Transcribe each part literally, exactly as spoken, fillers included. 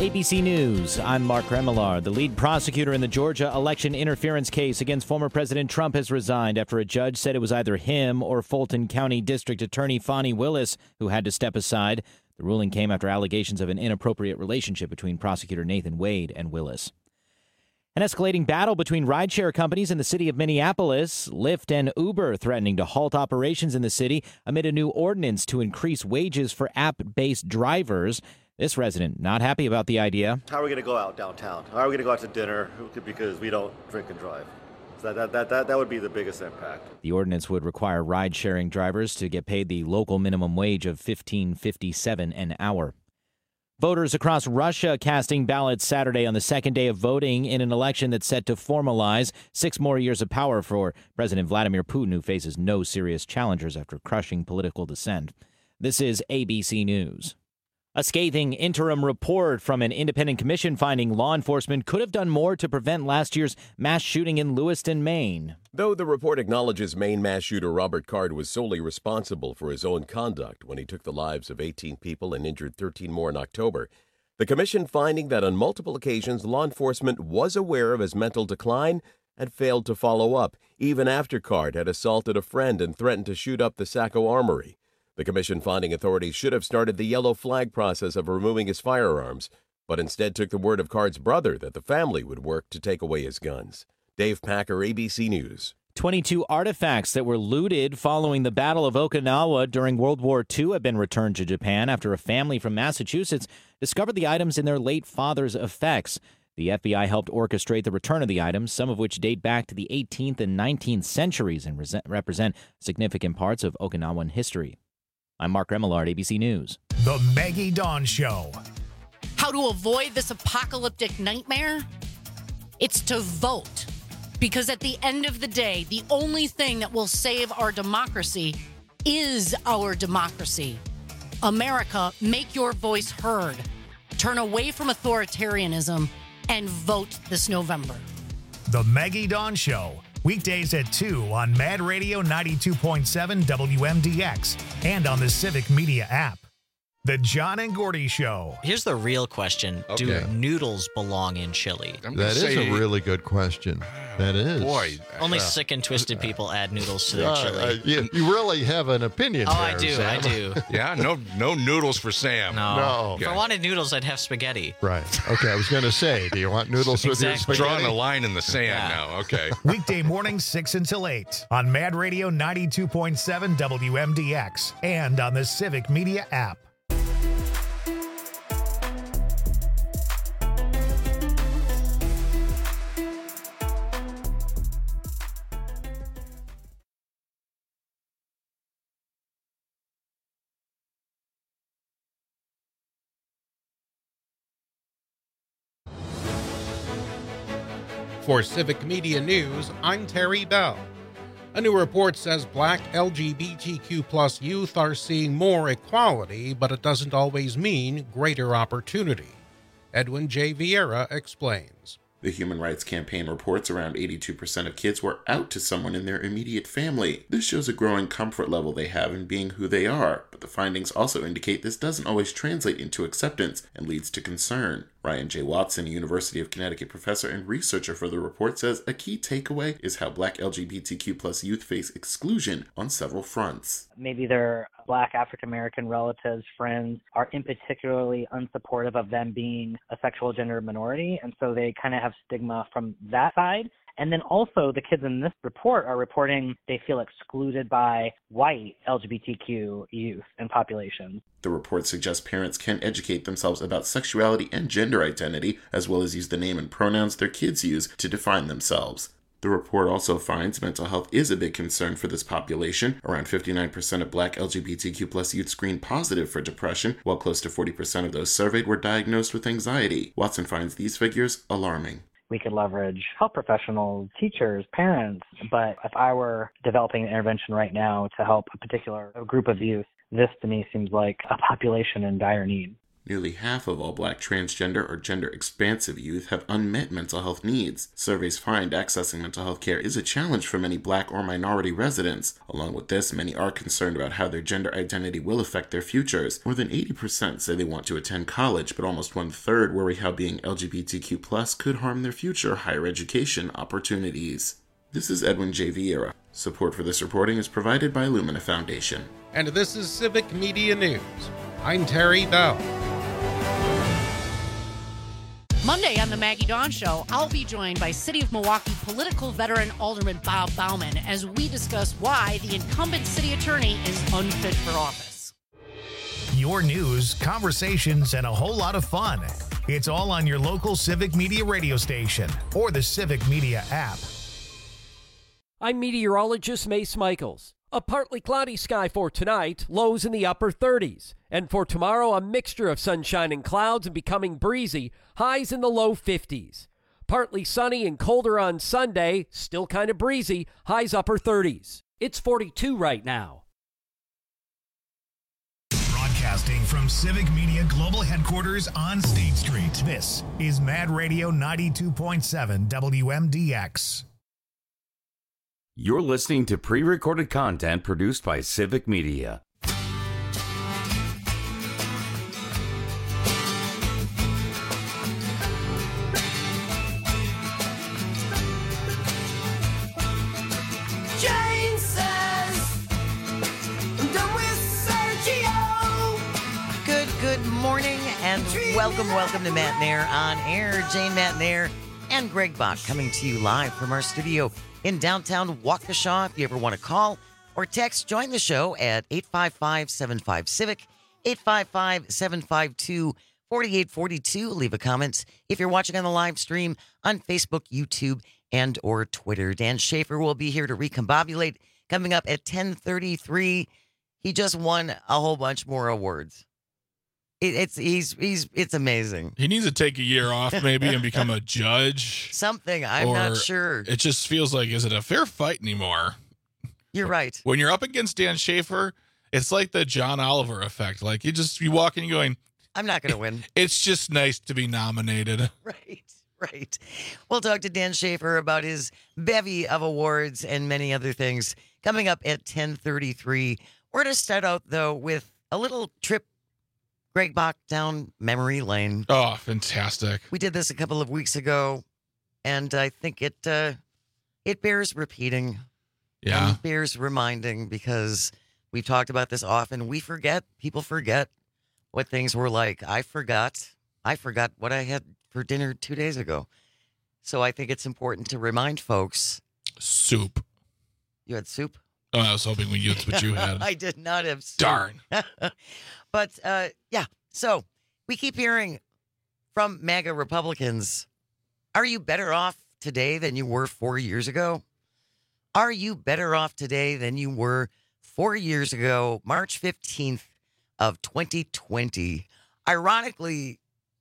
A B C News, I'm Mark Remillard. The lead prosecutor in the Georgia election interference case against former President Trump has resigned after a judge said it was either him or Fulton County District Attorney Fani Willis who had to step aside. The ruling came after allegations of an inappropriate relationship between prosecutor Nathan Wade and Willis. An escalating battle between rideshare companies in the city of Minneapolis, Lyft and Uber threatening to halt operations in the city amid a new ordinance to increase wages for app-based drivers. This resident not happy about the idea. How are we going to go out downtown? How are we going to go out to dinner because we don't drink and drive? So that, that, that, that would be the biggest impact. The ordinance would require ride-sharing drivers to get paid the local minimum wage of fifteen fifty-seven an hour. Voters across Russia casting ballots Saturday on the second day of voting in an election that's set to formalize six more years of power for President Vladimir Putin, who faces no serious challengers after crushing political dissent. This is A B C News. A scathing interim report from an independent commission finding law enforcement could have done more to prevent last year's mass shooting in Lewiston, Maine. Though the report acknowledges Maine mass shooter Robert Card was solely responsible for his own conduct when he took the lives of eighteen people and injured thirteen more in October, the commission finding that on multiple occasions law enforcement was aware of his mental decline and failed to follow up, even after Card had assaulted a friend and threatened to shoot up the Saco Armory. The commission finding authorities should have started the yellow flag process of removing his firearms, but instead took the word of Card's brother that the family would work to take away his guns. Dave Packer, A B C News. twenty-two artifacts that were looted following the Battle of Okinawa during World War Two have been returned to Japan after a family from Massachusetts discovered the items in their late father's effects. The F B I helped orchestrate the return of the items, some of which date back to the eighteenth and nineteenth centuries and represent significant parts of Okinawan history. I'm Mark Remillard, A B C News. The Maggie Dawn Show. How to avoid this apocalyptic nightmare? It's to vote. Because at the end of the day, the only thing that will save our democracy is our democracy. America, make your voice heard. Turn away from authoritarianism and vote this November. The Maggie Dawn Show. Weekdays at two on Mad Radio ninety-two point seven W M D X and on the Civic Media app. The John and Gordy Show. Here's the real question. Okay. Do noodles belong in chili? I'm That gonna is say, a really good question. That is. Boy. Only uh, sick and twisted people add noodles to their Uh, chili. uh, you, you really have an opinion oh, there, I do. Sam. I do. Yeah, no no noodles for Sam. No. No. If I wanted noodles, I'd have spaghetti. Right. Okay, I was going to say, do you want noodles with your Exactly. spaghetti? Drawing a line in the sand Yeah. now. Okay. Weekday mornings six until eight on Mad Radio ninety-two point seven W M D X and on the Civic Media app. For Civic Media News, I'm Terry Bell. A new report says black L G B T Q plus youth are seeing more equality, but it doesn't always mean greater opportunity. Edwin J. Vieira explains. The Human Rights Campaign reports around eighty-two percent of kids were out to someone in their immediate family. This shows a growing comfort level they have in being who they are, but the findings also indicate this doesn't always translate into acceptance and leads to concern. Ryan J. Watson, a University of Connecticut professor and researcher for the report, says a key takeaway is how black L G B T Q plus youth face exclusion on several fronts. Maybe their black African-American relatives, friends, are in particularly unsupportive of them being a sexual gender minority, and so they kind of have stigma from that side. And then also the kids in this report are reporting they feel excluded by white L G B T Q youth and populations. The report suggests parents can educate themselves about sexuality and gender identity, as well as use the name and pronouns their kids use to define themselves. The report also finds mental health is a big concern for this population. Around fifty-nine percent of black L G B T Q plus youth screened positive for depression, while close to forty percent of those surveyed were diagnosed with anxiety. Watson finds these figures alarming. We could leverage health professionals, teachers, parents, but if I were developing an intervention right now to help a particular group of youth, this to me seems like a population in dire need. Nearly half of all black transgender or gender-expansive youth have unmet mental health needs. Surveys find accessing mental health care is a challenge for many black or minority residents. Along with this, many are concerned about how their gender identity will affect their futures. More than eighty percent say they want to attend college, but almost one-third worry how being L G B T Q plus could harm their future higher education opportunities. This is Edwin J. Vieira. Support for this reporting is provided by Lumina Foundation. And this is Civic Media News. I'm Terry Bell. Monday on the Maggie Dawn Show, I'll be joined by City of Milwaukee political veteran Alderman Bob Bauman as we discuss why the incumbent city attorney is unfit for office. Your news, conversations, and a whole lot of fun. It's all on your local Civic Media radio station or the Civic Media app. I'm meteorologist Mace Michaels. A partly cloudy sky for tonight, lows in the upper thirties. And for tomorrow, a mixture of sunshine and clouds and becoming breezy, highs in the low fifties. Partly sunny and colder on Sunday, still kind of breezy, highs upper thirties. It's forty-two right now. Broadcasting from Civic Media Global Headquarters on State Street, this is Mad Radio ninety-two point seven W M D X. You're listening to pre-recorded content produced by Civic Media. Jane says, I'm done with Sergio. Good, good morning and welcome, welcome to Matt Nair on air. Jane Matt Nair and Greg Bach coming to you live from our studio in downtown Waukesha. If you ever want to call or text, join the show at eight five five, seven five, CIVIC, eight five five, seven five two, four eight four two. Leave a comment if you're watching on the live stream on Facebook, YouTube, and or Twitter. Dan Schaefer will be here to recombobulate coming up at ten thirty-three. He just won a whole bunch more awards. It, it's he's he's it's amazing. He needs to take a year off maybe and become a judge. Something, I'm or not sure. It just feels like, is it a fair fight anymore? You're right. When you're up against Dan Schaefer, it's like the John Oliver effect. Like you just you walk in, you going, I'm not going to win. It's just nice to be nominated. Right, right. We'll talk to Dan Schaefer about his bevy of awards and many other things coming up at ten thirty-three. We're going to start out, though, with a little trip, Greg Bach, down memory lane. Oh, fantastic. We did this a couple of weeks ago, and I think it uh, it bears repeating. Yeah. And it bears reminding because we've talked about this often. We forget. People forget what things were like. I forgot. I forgot what I had for dinner two days ago. So I think it's important to remind folks. Soup. You had soup? Oh, I was hoping we that's what you had. I did not have soup. Darn. But, uh, yeah, so we keep hearing from MAGA Republicans, are you better off today than you were four years ago? Are you better off today than you were four years ago, March fifteenth of twenty twenty? Ironically,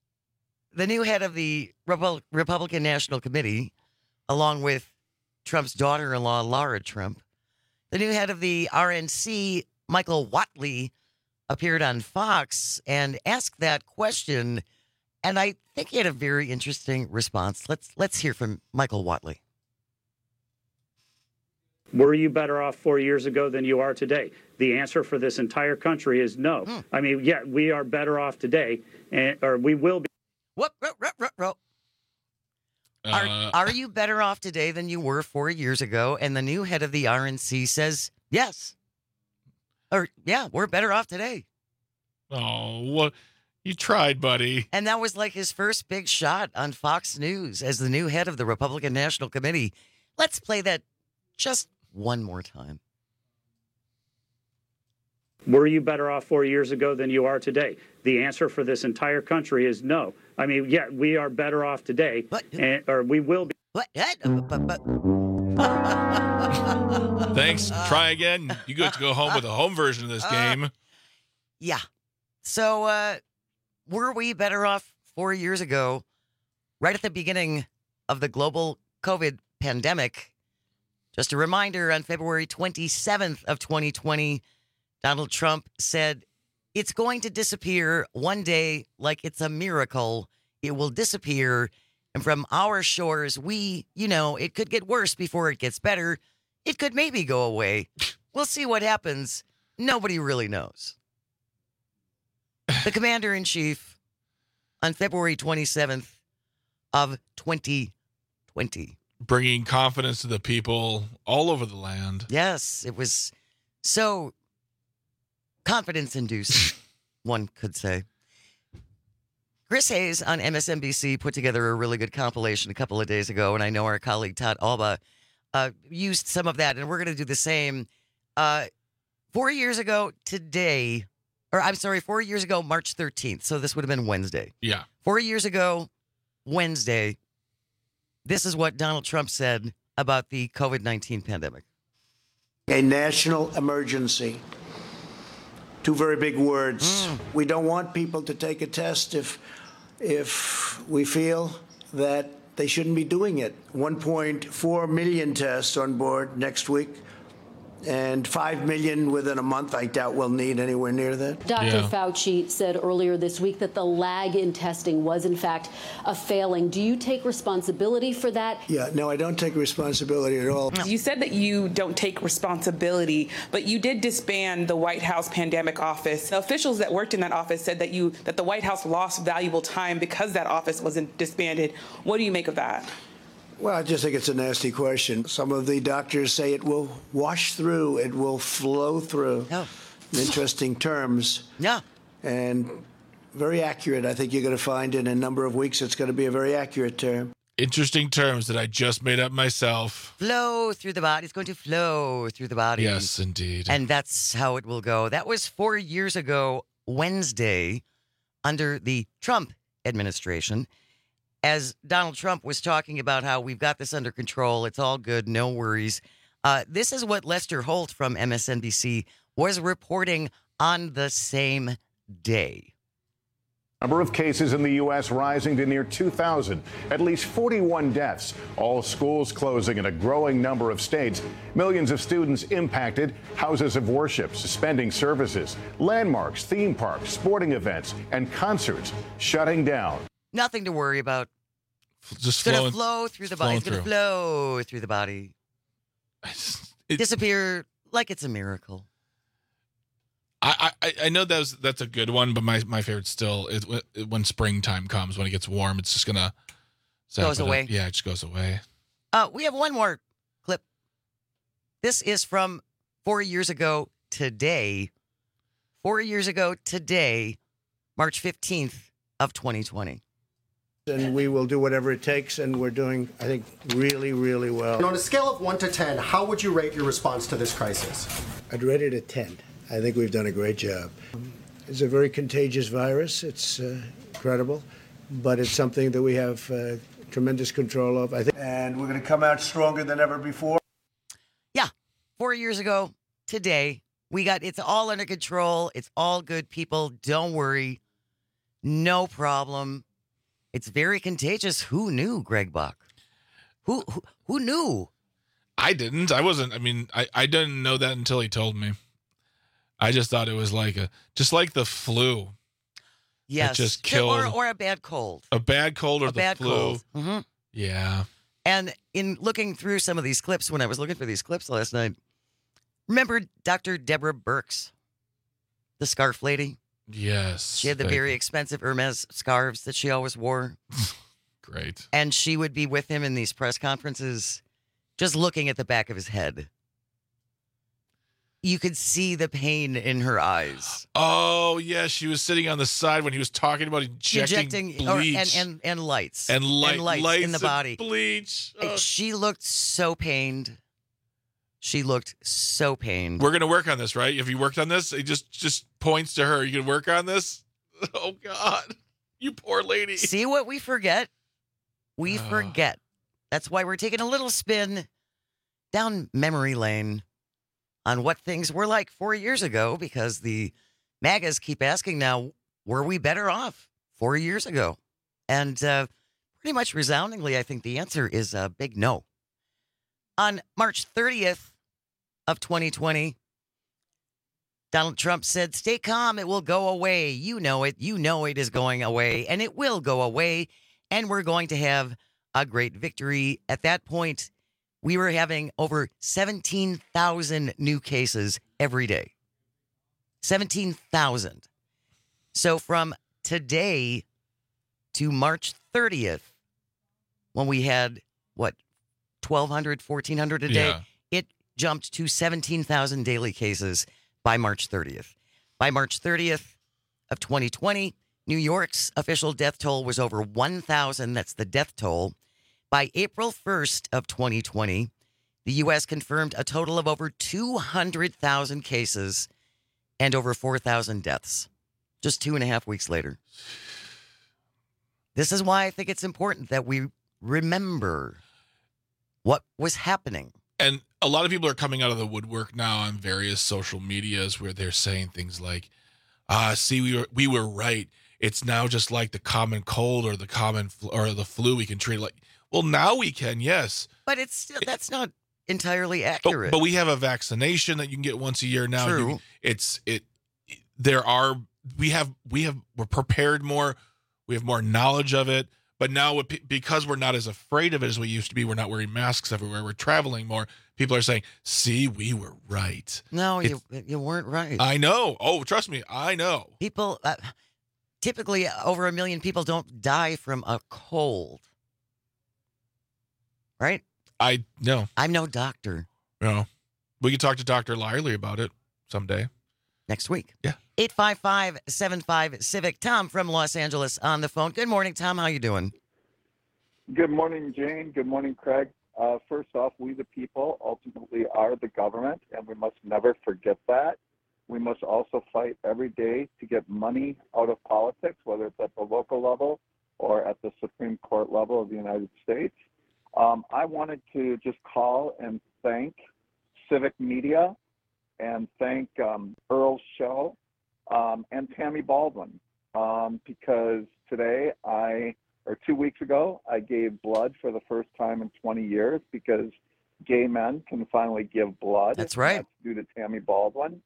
the new head of the Repu- Republican National Committee, along with Trump's daughter-in-law, Laura Trump, the new head of the R N C, Michael Whatley, appeared on Fox and asked that question, and I think he had a very interesting response. Let's let's hear from Michael Whatley. Were you better off four years ago than you are today? The answer for this entire country is no. Hmm. I mean, yeah, we are better off today, and or we will be. What? Ro, ro, ro, ro. Uh, are, are you better off today than you were four years ago? And the new head of the R N C says yes. Or, yeah, we're better off today. Oh, what? You tried, buddy. And that was like his first big shot on Fox News as the new head of the Republican National Committee. Let's play that just one more time. Were you better off four years ago than you are today? The answer for this entire country is no. I mean, yeah, we are better off today, what? And, or we will be. What? Thanks. Try again. You get to go home with a home version of this game. Uh, yeah. So, uh, were we better off four years ago, right at the beginning of the global COVID pandemic? Just a reminder, on February twenty-seventh of twenty twenty, Donald Trump said it's going to disappear one day like it's a miracle. It will disappear. And from our shores, we, you know, it could get worse before it gets better. It could maybe go away. We'll see what happens. Nobody really knows. The commander-in-chief on February twenty-seventh of twenty twenty. Bringing confidence to the people all over the land. Yes, it was so confidence-inducing, one could say. Chris Hayes on M S N B C put together a really good compilation a couple of days ago, and I know our colleague Todd Alba uh, used some of that, and we're going to do the same. Uh, four years ago today, or I'm sorry, four years ago, March thirteenth, so this would have been Wednesday. Yeah. Four years ago, Wednesday, this is what Donald Trump said about the COVID nineteen pandemic. A national emergency. Two very big words. Mm. We don't want people to take a test if if we feel that they shouldn't be doing it. one point four million tests on board next week, and five million within a month. I doubt we'll need anywhere near that. Doctor Yeah. Fauci said earlier this week that the lag in testing was, in fact, a failing. Do you take responsibility for that? Yeah, no, I don't take responsibility at all. You said that you don't take responsibility, but you did disband the White House pandemic office. The officials that worked in that office said that you that the White House lost valuable time because that office wasn't disbanded. What do you make of that? Well, I just think it's a nasty question. Some of the doctors say it will wash through, it will flow through. Oh. Interesting terms. Yeah. And very accurate. I think you're going to find in a number of weeks it's going to be a very accurate term. Interesting terms that I just made up myself. Flow through the body. It's going to flow through the body. Yes, indeed. And that's how it will go. That was four years ago, Wednesday, under the Trump administration, as Donald Trump was talking about how we've got this under control. It's all good. No worries. Uh, this is what Lester Holt from M S N B C was reporting on the same day. Number of cases in the U S rising to near two thousand, at least forty-one deaths, all schools closing in a growing number of states, millions of students impacted, houses of worship suspending services, landmarks, theme parks, sporting events, and concerts shutting down. Nothing to worry about. Just It's going flowing- to flow through the body. It's going to flowing flow through the body. Disappear like it's a miracle. I, I I know that was, that's a good one, but my, my favorite still is when- when springtime comes, when it gets warm, it's just gonna zap Goes it up. away. Yeah, it just goes away. Uh, we have one more clip. This is from four years ago today. Four years ago today, March fifteenth of twenty twenty. And we will do whatever it takes, and we're doing, I think, really, really well. And on a scale of one to ten, how would you rate your response to this crisis? I'd rate it a ten. I think we've done a great job. It's a very contagious virus. It's uh, incredible, but it's something that we have uh, tremendous control of, I think. And we're going to come out stronger than ever before. Yeah, four years ago today, we got it's all under control. It's all good, people. Don't worry. No problem. It's very contagious. Who knew, Greg Buck? Who who, who knew? I didn't. I wasn't. I mean, I, I didn't know that until he told me. I just thought it was like a just like the flu. Yes, It just killed or or a bad cold. a bad cold or A the bad flu. cold. Mhm. Yeah. And in looking through some of these clips, when I was looking for these clips last night, remember Doctor Deborah Birx, the scarf lady? Yes. She had the Like, very expensive Hermes scarves that she always wore. Great. And she would be with him in these press conferences, just looking at the back of his head. You could see the pain in her eyes. Oh yeah, she was sitting on the side when he was talking about injecting, or- bleach and, and, and lights. and, light, lights, lights in the and body. bleach. And Oh. she looked so pained. She looked so pained. We're gonna work on this, right? Have you worked on this? He just just points to her. You can work on this. Oh God, you poor lady. See what we forget? We Oh. forget. That's why we're taking a little spin down memory lane on what things were like four years ago, because the MAGAs keep asking now, were we better off four years ago? And uh, pretty much resoundingly, I think the answer is a big no. On March thirtieth of twenty twenty, Donald Trump said, stay calm, it will go away. You know it. You know it is going away, and it will go away, and we're going to have a great victory. At that point, we were having over seventeen thousand new cases every day. seventeen thousand. So from today to March thirtieth, when we had, what, twelve hundred, fourteen hundred a day, Yeah. it jumped to seventeen thousand daily cases by March thirtieth. By March thirtieth of twenty twenty, New York's official death toll was over one thousand. That's the death toll. By April first of twenty twenty, the U S confirmed a total of over two hundred thousand cases and over four thousand deaths. Just two and a half weeks later. This is why I think it's important that we remember what was happening. And a lot of people are coming out of the woodwork now on various social medias where they're saying things like, ah, see, we were, we were right. It's now just like the common cold or the common fl- or the flu. We can treat it like, well, now we can, yes. But it's still, that's not entirely But, accurate. but we have a vaccination that you can get once a year now. True. You- it's it. There are we have we have we're prepared more. We have more knowledge of it. But now, with- because we're not as afraid of it as we used to be, we're not wearing masks everywhere. We're traveling more. People are saying, "See, we were right." No, It- you you weren't right. I know. Oh, trust me, I know. People, uh, typically over a million people don't die from a cold. Right? I know. I'm no doctor. No. We could talk to Doctor Lyerly about it someday. Next week. Yeah. eight five five, seven five, Civic. Tom from Los Angeles on the phone. Good morning, Tom. How you doing? Good morning, Jane. Good morning, Craig. Uh, first off, we the people ultimately are the government, and we must never forget that. We must also fight every day to get money out of politics, whether it's at the local level or at the Supreme Court level of the United States. Um, I wanted to just call and thank Civic Media and thank um, Earl's show um, and Tammy Baldwin um, because today I, or two weeks ago, I gave blood for the first time in twenty years because gay men can finally give blood. That's right. That's due to Tammy Baldwin.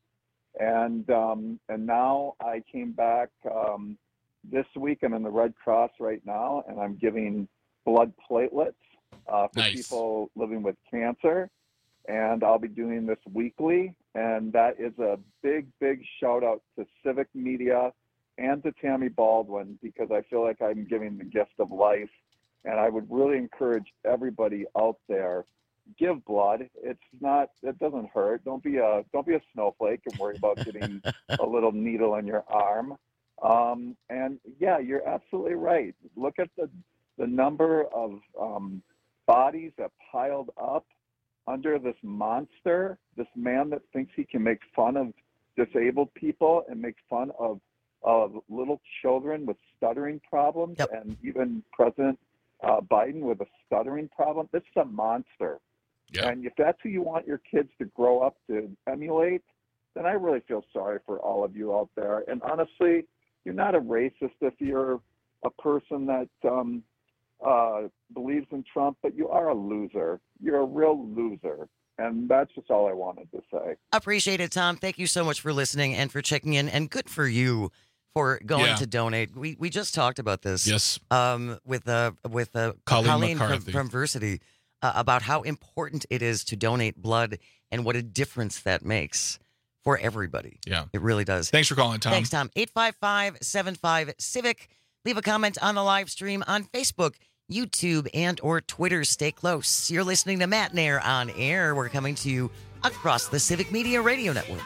And um, and now I came back um, this week. I'm in the Red Cross right now, and I'm giving blood platelets uh, for Nice. people living with cancer. And I'll be doing this weekly. And that is a big, big shout out to Civic Media and to Tammy Baldwin because I feel like I'm giving the gift of life. And I would really encourage everybody out there, give blood. It's not, it doesn't hurt. Don't be a, don't be a snowflake and worry about getting a little needle in your arm. Um, and yeah, you're absolutely right. Look at the, the number of um, bodies that piled up under this monster, this man that thinks he can make fun of disabled people and make fun of, of little children with stuttering problems, Yep. and even President uh, Biden with a stuttering problem. This is a monster. Yeah. And if that's who you want your kids to grow up to emulate, then I really feel sorry for all of you out there. And honestly, you're not a racist if you're a person that um, uh, believes in Trump, but you are a loser. You're a real loser. And that's just all I wanted to say. Appreciate it, Tom. Thank you so much for listening and for checking in. And good for you for going Yeah. to donate. We we just talked about this. Yes. Um, with uh with uh, Colleen from, McCarthy. from Versity uh, about how important it is to donate blood and what a difference that makes for everybody. Yeah. It really does. Thanks for calling, Tom. Thanks, Tom. eight five five, seven five, Civic. Leave a comment on the live stream on Facebook, YouTube, and or Twitter. Stay close. You're listening to Matt Nair on air. We're coming to you across the Civic Media Radio Network.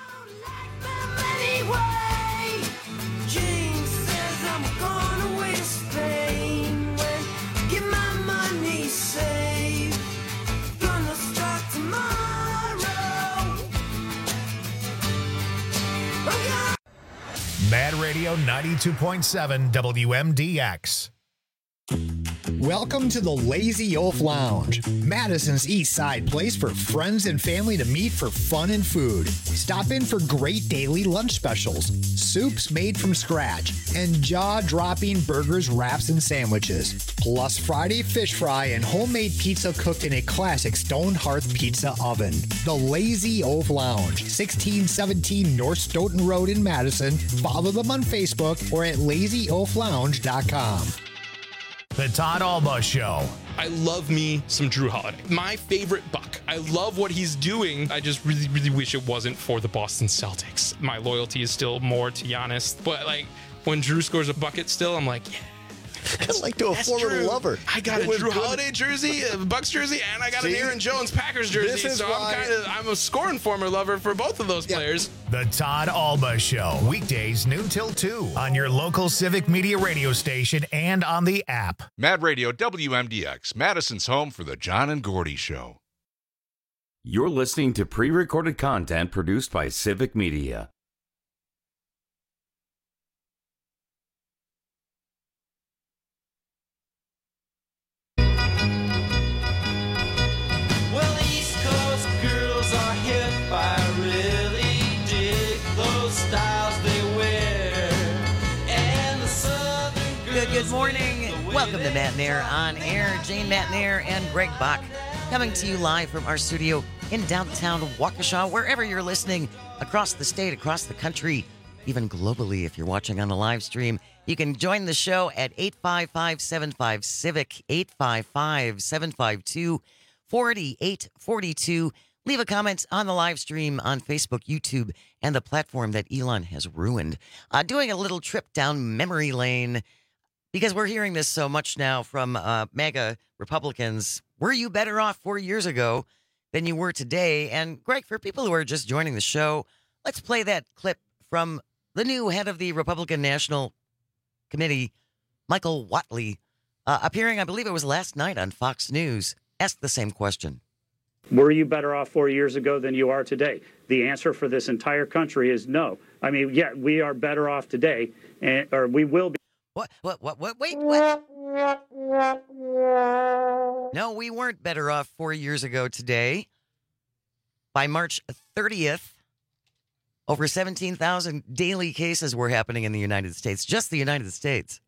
Anyway, Jane says I'm gonna waste Spain when get my money saved. Gonna start tomorrow. Oh, yeah. Mad Radio ninety-two point seven W M D X. Welcome to the Lazy Oaf Lounge, Madison's East Side place for friends and family to meet for fun and food. Stop in for great daily lunch specials, soups made from scratch, and jaw-dropping burgers, wraps, and sandwiches. Plus Friday fish fry and homemade pizza cooked in a classic stone hearth pizza oven. The Lazy Oaf Lounge, sixteen seventeen North Stoughton Road in Madison. Follow them on Facebook or at lazy oaf lounge dot com. The Todd Alba Show. I love me some Drew Holiday. My favorite Buck. I love what he's doing. I just really, really wish it wasn't for the Boston Celtics. My loyalty is still more to Giannis. But, like, when Drew scores a bucket still, I'm like, yeah. Kind of like to a That's former true. lover. I got It a was Drew good. Holiday jersey, a Bucks jersey, and I got See? an Aaron Jones Packers jersey. This is so why- I'm kind of I'm a scoring former lover for both of those players. The Todd Alba Show. Weekdays noon till two on your local Civic Media radio station and on the app. Mad Radio W M D X, Madison's home for the John and Gordy Show. You're listening to pre-recorded content produced by Civic Media. Well, East Coast girls are hip. I really dig those styles they wear. And the Southern girls. Good, good morning. Welcome to Matt Nair on air. Jane Matt Nair and Greg Bach coming to you live from our studio in downtown Waukesha, wherever you're listening, across the state, across the country, even globally if you're watching on the live stream. You can join the show at eight five five, seven five, CIVIC, eight five five, seven five two, four eight four two. Leave a comment on the live stream on Facebook, YouTube, and the platform that Elon has ruined. Uh, doing a little trip down memory lane because we're hearing this so much now from uh, MAGA Republicans. Were you better off four years ago than you were today? And Greg, for people who are just joining the show, let's play that clip from the new head of the Republican National Committee, Michael Whatley, uh, appearing, I believe it was last night on Fox News, asked the same question. Were you better off four years ago than you are today? The answer for this entire country is no. I mean, yeah, we are better off today, and or we will be. What? What? What? What? Wait. What? No, we weren't better off four years ago today. By March thirtieth, over seventeen thousand daily cases were happening in the United States, just the United States.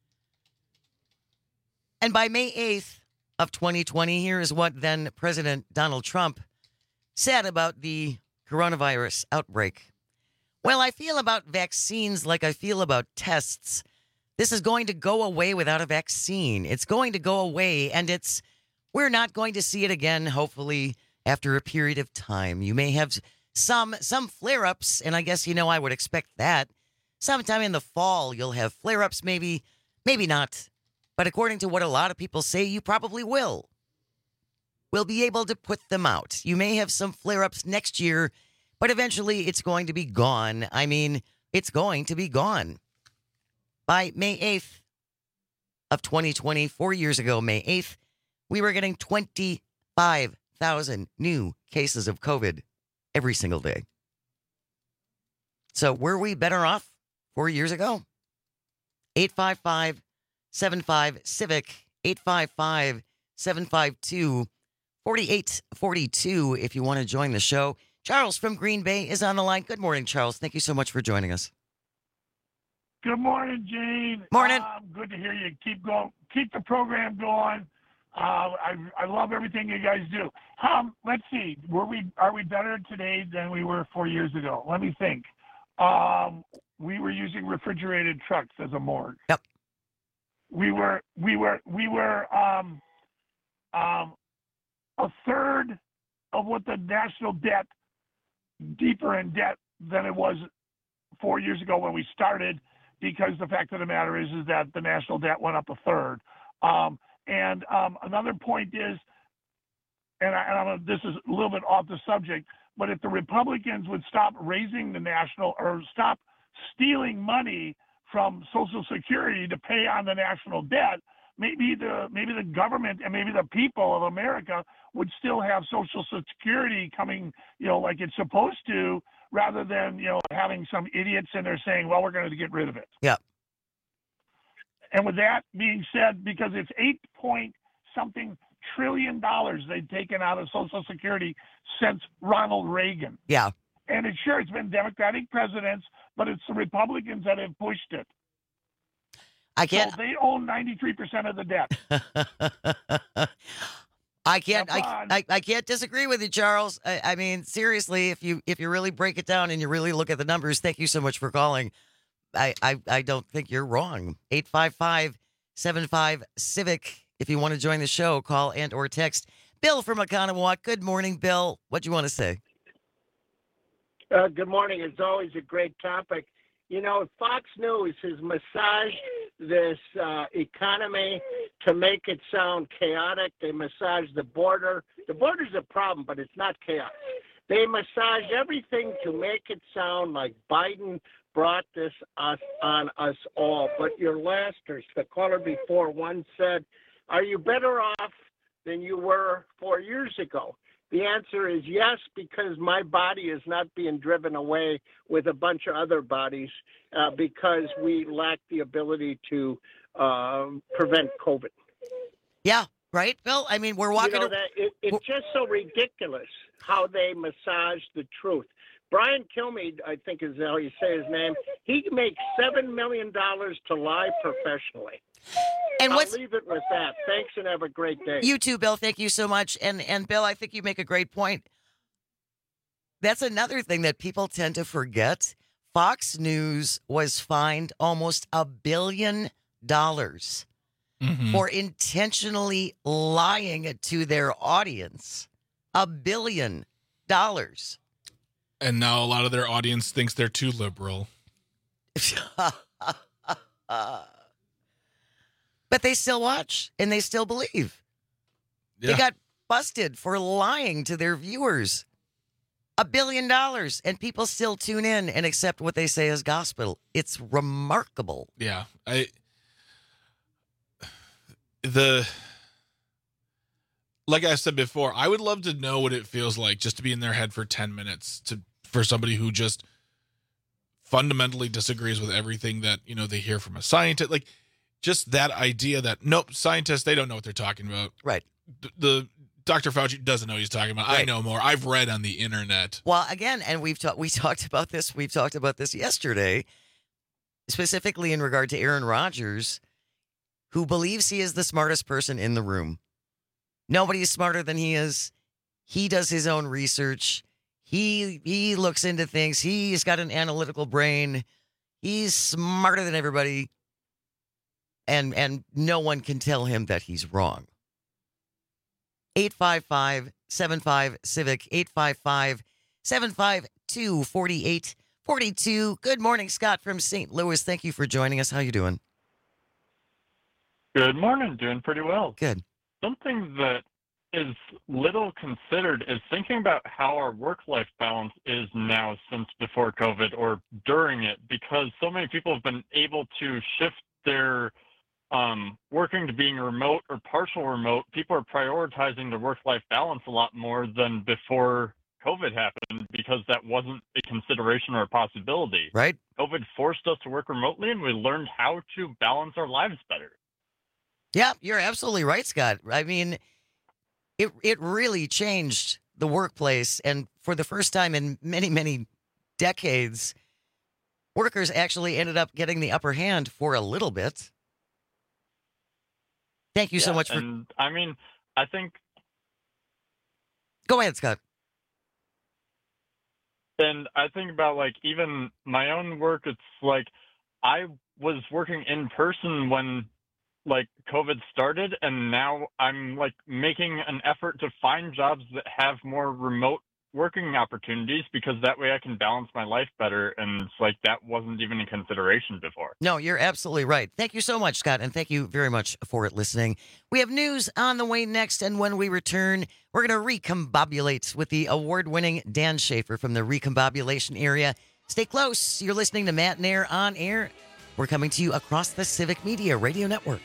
And by May eighth of twenty twenty, here is what then President Donald Trump said about the coronavirus outbreak. Well, I feel about vaccines like I feel about tests. This is going to go away without a vaccine. It's going to go away, and it's we're not going to see it again, hopefully, after a period of time. You may have some some flare-ups, and I guess, you know, I would expect that. Sometime in the fall, you'll have flare-ups, maybe, maybe not. But according to what a lot of people say, you probably will. We'll be able to put them out. You may have some flare-ups next year, but eventually it's going to be gone. I mean, it's going to be gone. By May eighth of twenty twenty, four years ago, May eighth, we were getting twenty-five thousand new cases of COVID every single day. So were we better off four years ago? eight five five, seven five, CIVIC, eight five five, seven five two, four eight four two if you want to join the show. Charles from Green Bay is on the line. Good morning, Charles. Thank you so much for joining us. Good morning, Gene. Morning. Uh, good to hear you. Keep going. Keep the program going. Uh, I I love everything you guys do. Um, let's see. Were we are we better today than we were four years ago? Let me think. Um, we were using refrigerated trucks as a morgue. Yep. We were we were we were um, um, a third of what the national debt, deeper in debt than it was four years ago when we started. Because the fact of the matter is, is that the national debt went up a third. Um, and um, another point is, and, I, and I'm, this is a little bit off the subject, but if the Republicans would stop raising the national or stop stealing money from Social Security to pay on the national debt, maybe the maybe the government and maybe the people of America would still have Social Security coming, you know, like it's supposed to, rather than, you know, having some idiots in there saying, well, we're going to get rid of it. Yeah. And with that being said, because it's eight point something trillion dollars they've taken out of Social Security since Ronald Reagan. Yeah. And it's sure it's been Democratic presidents, but it's the Republicans that have pushed it. I can't. So they own ninety-three percent of the debt. I can't. I, I I can't disagree with you, Charles. I, I mean, seriously, if you if you really break it down and you really look at the numbers, thank you so much for calling. I I, I don't think you're wrong. eight five five, seven five, civic. If you want to join the show, call and or text. Bill from Oconomowoc. Good morning, Bill. What do you want to say? Uh, good morning. It's always a great topic. You know, Fox News has massaged this uh, economy to make it sound chaotic. They massage the border. The border's a problem, but it's not chaos. They massage everything to make it sound like Biden brought this us, on us all. But your lasters, the caller before, one said, are you better off than you were four years ago? The answer is yes, because my body is not being driven away with a bunch of other bodies uh, because we lack the ability to um, prevent COVID. Yeah, right, Bill? I mean, we're walking... You know, that it, it's just so ridiculous how they massage the truth. Brian Kilmeade, I think is how you say his name, he makes seven million dollars to lie professionally. And I'll what's, leave it with that. Thanks and have a great day. You too, Bill. Thank you so much. And and Bill, I think you make a great point. That's another thing that people tend to forget. Fox News was fined almost a billion dollars Mm-hmm. for intentionally lying to their audience. A billion dollars. And now a lot of their audience thinks they're too liberal. But they still watch and they still believe. Yeah. They got busted for lying to their viewers. A billion dollars, and people still tune in and accept what they say as gospel. It's remarkable. Yeah. I the like I said before, I would love to know what it feels like just to be in their head for ten minutes to for somebody who just fundamentally disagrees with everything that, you know, they hear from a scientist. Like, just that idea that, nope, scientists, they don't know what they're talking about. Right. The, the Doctor Fauci doesn't know what he's talking about. Right. I know more. I've read on the internet. Well, again, and we've talked we talked about this. We've talked about this yesterday, specifically in regard to Aaron Rodgers, who believes he is the smartest person in the room. Nobody is smarter than he is. He does his own research. He he looks into things. He's got an analytical brain. He's smarter than everybody. And and no one can tell him that he's wrong. eight five five, seven five, civic, eight five five, seven five two, four eight four two. Good morning, Scott from Saint Louis. Thank you for joining us. How you doing? Good morning. Doing pretty well. Good. Something that is little considered is thinking about how our work-life balance is now since before COVID or during it, because so many people have been able to shift their um, working to being remote or partial remote. People are prioritizing their work-life balance a lot more than before COVID happened because that wasn't a consideration or a possibility. Right. COVID forced us to work remotely, and we learned how to balance our lives better. Yeah, you're absolutely right, Scott. I mean, it it really changed the workplace, and for the first time in many, many decades, workers actually ended up getting the upper hand for a little bit. Thank you yeah, so much for... And, I mean, I think... Go ahead, Scott. And I think about, like, even my own work, it's like I was working in person when, like, COVID started, and now I'm, like, making an effort to find jobs that have more remote working opportunities because that way I can balance my life better, and it's like that wasn't even a consideration before. No, you're absolutely right. Thank you so much, Scott, and thank you very much for listening. We have news on the way next, and when we return, we're going to recombobulate with the award-winning Dan Schaefer from the recombobulation area. Stay close. You're listening to Matt and Air on Air. We're coming to you across the Civic Media Radio Network.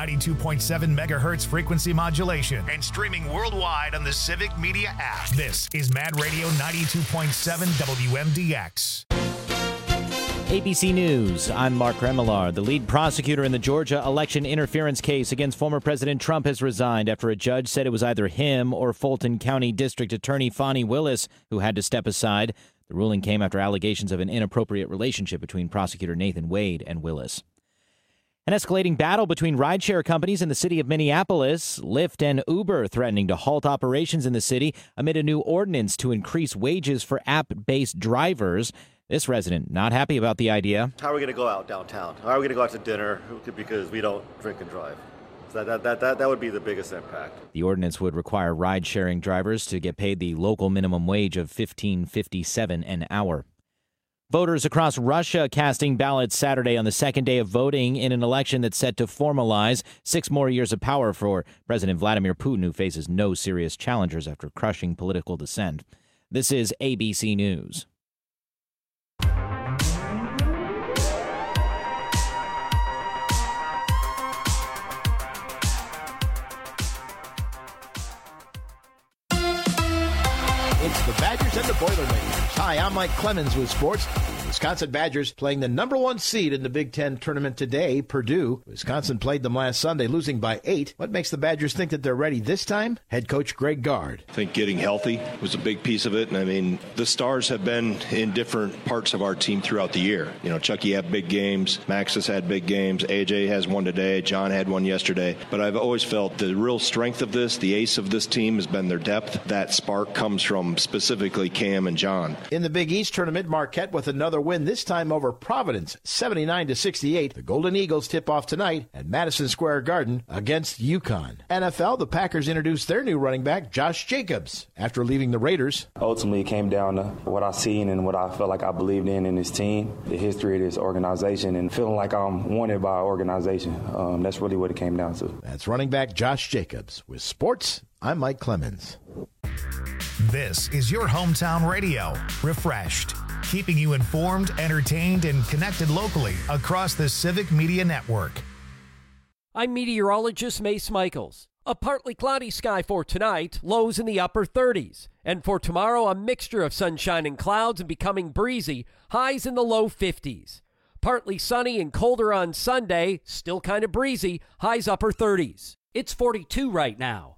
ninety-two point seven megahertz frequency modulation and streaming worldwide on the Civic Media app. This is Mad Radio ninety-two point seven W M D X. A B C News, I'm Mark Remillard. The lead prosecutor in the Georgia election interference case against former President Trump has resigned after a judge said it was either him or Fulton County District Attorney Fani Willis who had to step aside. The ruling came after allegations of an inappropriate relationship between prosecutor Nathan Wade and Willis. An escalating battle between rideshare companies in the city of Minneapolis, Lyft and Uber threatening to halt operations in the city amid a new ordinance to increase wages for app-based drivers. This resident not happy about the idea. How are we going to go out downtown? How are we going to go out to dinner because we don't drink and drive? So that, that, that, that would be the biggest impact. The ordinance would require ride-sharing drivers to get paid the local minimum wage of fifteen fifty-seven an hour. Voters across Russia casting ballots Saturday on the second day of voting in an election that's set to formalize six more years of power for President Vladimir Putin, who faces no serious challengers after crushing political dissent. This is A B C News. It's the Badgers and the Boilermakers. Hi, I'm Mike Clemens with sports. Wisconsin Badgers playing the number one seed in the Big Ten tournament today, Purdue. Wisconsin played them last Sunday, losing by eight. What makes the Badgers think that they're ready this time? Head coach Greg Gard. I think getting healthy was a big piece of it. And I mean, the stars have been in different parts of our team throughout the year. You know, Chucky had big games. Max has had big games. A J has one today. John had one yesterday. But I've always felt the real strength of this, the ace of this team, has been their depth. That spark comes from specifically Cam and John. In the Big East tournament, Marquette with another win, this time over Providence, seventy-nine to sixty-eight. The Golden Eagles tip off tonight at Madison Square Garden against UConn. N F L, the Packers introduced their new running back, Josh Jacobs, after leaving the Raiders. Ultimately, it came down to what I seen and what I felt like I believed in in this team, the history of this organization, and feeling like I'm wanted by our organization. Um, that's really what it came down to. That's running back Josh Jacobs. With sports, I'm Mike Clemens. This is your hometown radio, refreshed, keeping you informed, entertained, and connected locally across the Civic Media Network. I'm meteorologist Mace Michaels. A partly cloudy sky for tonight, lows in the upper thirties. And for tomorrow, a mixture of sunshine and clouds and becoming breezy, highs in the low fifties. Partly sunny and colder on Sunday, still kind of breezy, highs upper thirties. It's forty-two right now.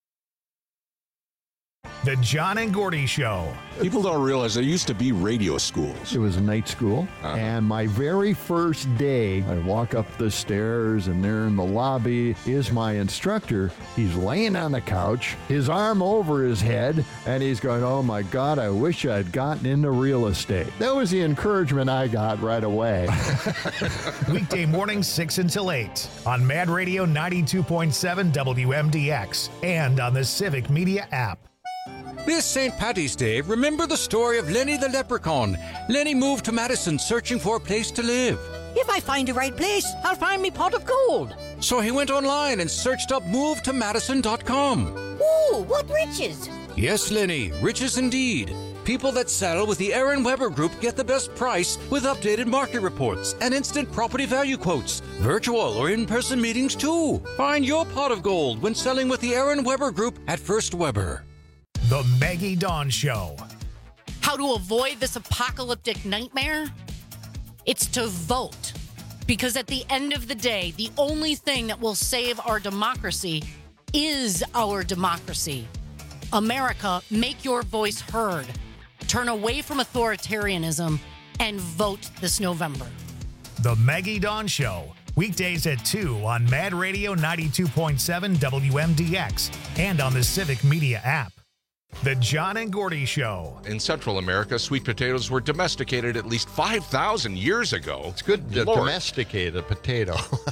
The John and Gordy Show. People don't realize there used to be radio schools. It was a night school, uh-huh. and my very first day, I walk up the stairs, and there in the lobby is my instructor. He's laying on the couch, his arm over his head, and he's going, oh my God, I wish I'd gotten into real estate. That was the encouragement I got right away. Weekday mornings, six until eight, on Mad Radio ninety-two point seven W M D X, and on the Civic Media app. This Saint Paddy's Day, remember the story of Lenny the Leprechaun. Lenny moved to Madison searching for a place to live. If I find the right place, I'll find me pot of gold. So he went online and searched up move to madison dot com. Ooh, what riches! Yes, Lenny, riches indeed. People that settle with the Aaron Weber Group get the best price with updated market reports and instant property value quotes. Virtual or in-person meetings, too. Find your pot of gold when selling with the Aaron Weber Group at First Weber. The Maggie Dawn Show. How to avoid this apocalyptic nightmare? It's to vote. Because at the end of the day, the only thing that will save our democracy is our democracy. America, make your voice heard. Turn away from authoritarianism and vote this November. The Maggie Dawn Show. Weekdays at two on Mad Radio ninety-two point seven W M D X and on the Civic Media app. The John and Gordy Show. In Central America, sweet potatoes were domesticated at least five thousand years ago. It's good to Lord. domesticate a potato.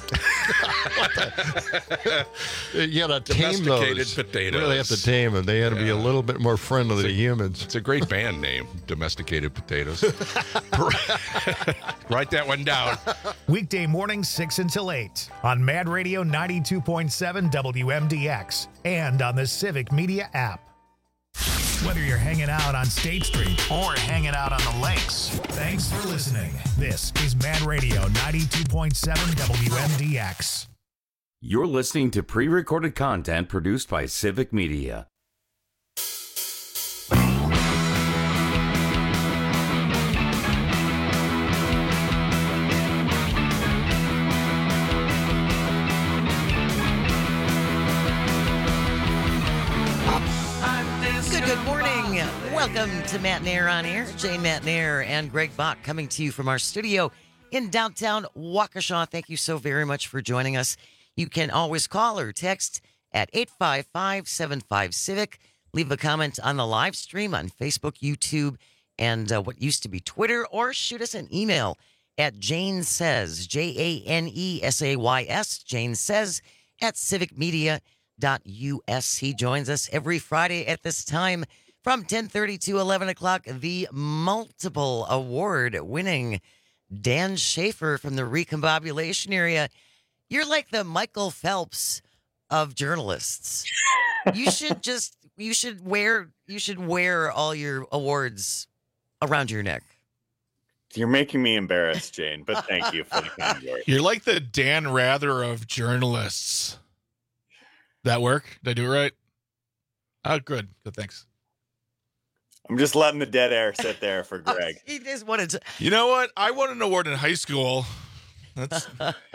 You gotta tame Domesticated those. potatoes. Really have to tame them. They got to Yeah. be a little bit more friendly to a, humans. It's a great band name, Domesticated Potatoes. Write that one down. Weekday mornings, six until eight on Mad Radio ninety-two point seven W M D X and on the Civic Media app. Whether you're hanging out on State Street or hanging out on the lakes, thanks for listening. This is Mad Radio ninety-two point seven W M D X. You're listening to pre-recorded content produced by Civic Media. Good, good morning. Welcome to Matt Nair on Air. Jane Matt Nair and Greg Bach coming to you from our studio in downtown Waukesha. Thank you so very much for joining us. You can always call or text at eight five five, seven five, Civic. Leave a comment on the live stream on Facebook, YouTube, and uh, what used to be Twitter, or shoot us an email at Jane Says, J A N E S A Y S, Jane Says, at civic media dot U S. He joins us every Friday at this time from ten thirty to eleven o'clock. The multiple award-winning Dan Schaefer from the recombobulation area. You're like the Michael Phelps of journalists. You should just you should wear you should wear all your awards around your neck. You're making me embarrassed, Jane, but thank you for the kind word. You're like the Dan Rather of journalists. That work? Did I do it right? Oh, good. Good, thanks. I'm just letting the dead air sit there for Greg. He just wanted to. You know what? I won an award in high school. That's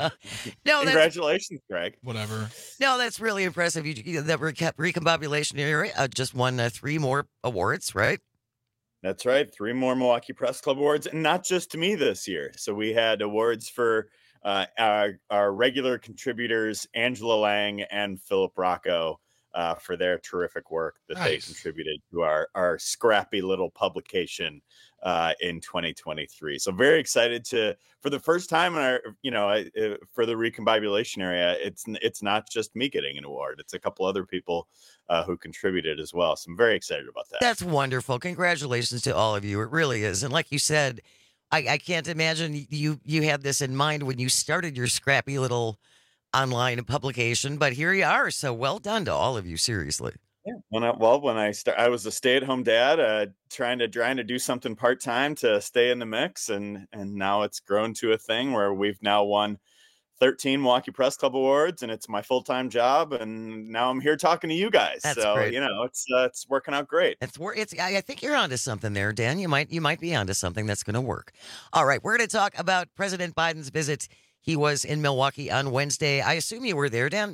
No, Congratulations, Greg. Whatever. No, that's really impressive. You, you that recap recombobulation area uh, just won uh, three more awards, right? That's right. Three more Milwaukee Press Club awards, and not just to me this year. So we had awards for uh, our, our regular contributors, Angela Lang and Philip Rocco, uh, for their terrific work that Nice. they contributed to our, our scrappy little publication uh, in twenty twenty-three. So very excited to, for the first time in our, you know, uh, for the recombobulation area, it's it's not just me getting an award. It's a couple other people uh, who contributed as well. So I'm very excited about that. That's wonderful. Congratulations to all of you. It really is. And like you said, I, I can't imagine you you had this in mind when you started your scrappy little online publication, but here you are. So well done to all of you. Seriously. Yeah. When I, well, when I start, I was a stay-at-home dad, uh, trying to trying to do something part-time to stay in the mix, and and now it's grown to a thing where we've now won thirteen Milwaukee Press Club awards, and it's my full-time job. And now I'm here talking to you guys. That's so great. you know, it's uh, it's working out great. It's wor- it's. I I think you're onto something there, Dan. You might you might be onto something that's going to work. All right, we're going to talk about President Biden's visit. He was in Milwaukee on Wednesday. I assume you were there, Dan.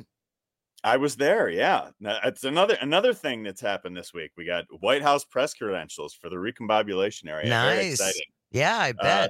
I was there. Yeah, Now, it's another another thing that's happened this week. We got White House press credentials for the recombobulation area. Very Nice. exciting. Yeah, I bet. Uh,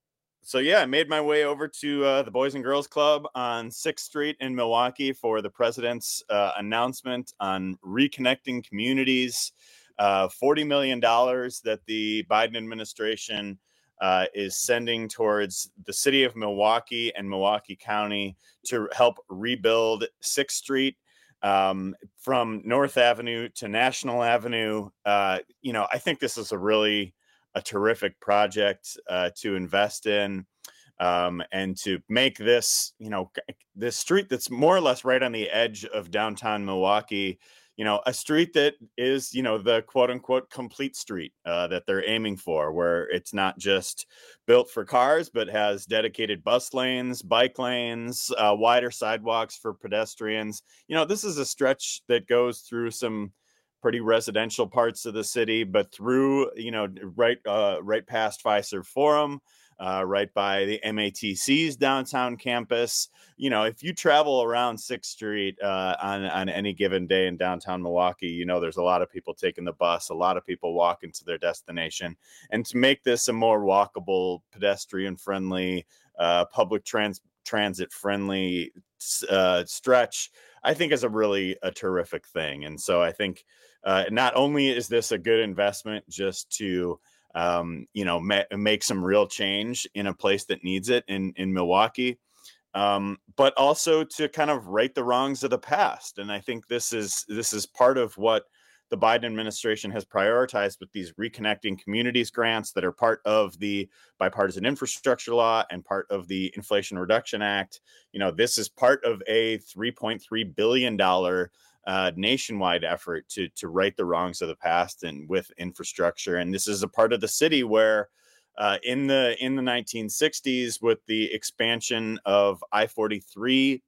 so yeah, I made my way over to uh, the Boys and Girls Club on sixth Street in Milwaukee for the president's uh, announcement on reconnecting communities, uh, forty million dollars that the Biden administration uh, is sending towards the city of Milwaukee and Milwaukee County to help rebuild sixth Street um, from North Avenue to National Avenue. Uh, you know, I think this is a really a terrific project uh, to invest in, um, and to make this, you know, this street that's more or less right on the edge of downtown Milwaukee, you know, a street that is, you know, the quote unquote complete street uh, that they're aiming for, where it's not just built for cars, but has dedicated bus lanes, bike lanes, uh, wider sidewalks for pedestrians. You know, this is a stretch that goes through some pretty residential parts of the city, but through, you know, right, uh, right past Fiserv Forum, uh, right by the M A T C's downtown campus. You know, if you travel around sixth Street uh, on, on any given day in downtown Milwaukee, you know, there's a lot of people taking the bus, a lot of people walking to their destination. And to make this a more walkable, pedestrian friendly, uh, public trans transit friendly uh, stretch, I think is a really a terrific thing. And so I think uh, not only is this a good investment just to, um, you know, ma- make some real change in a place that needs it in, in Milwaukee, um, but also to kind of right the wrongs of the past. And I think this is this is part of what the Biden administration has prioritized with these Reconnecting Communities grants that are part of the bipartisan infrastructure law and part of the Inflation Reduction Act. You know, this is part of a three point three billion dollars uh, nationwide effort to, to right the wrongs of the past and with infrastructure. And this is a part of the city where uh, in the in the nineteen sixties, with the expansion of I forty-three,